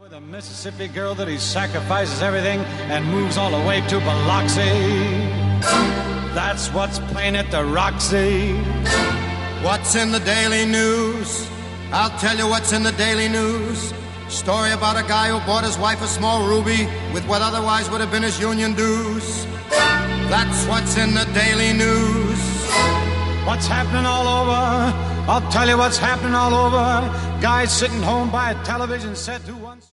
With a Mississippi girl that he sacrifices everything and moves all the way to Biloxi. That's what's playing at the Roxy. What's in the Daily News? I'll tell you what's in the Daily News. Story about a guy who bought his wife a small ruby with what otherwise would have been his union dues. That's what's in the Daily News. What's happening all over? I'll tell you what's happening all over. Guys sitting home by a television set who once...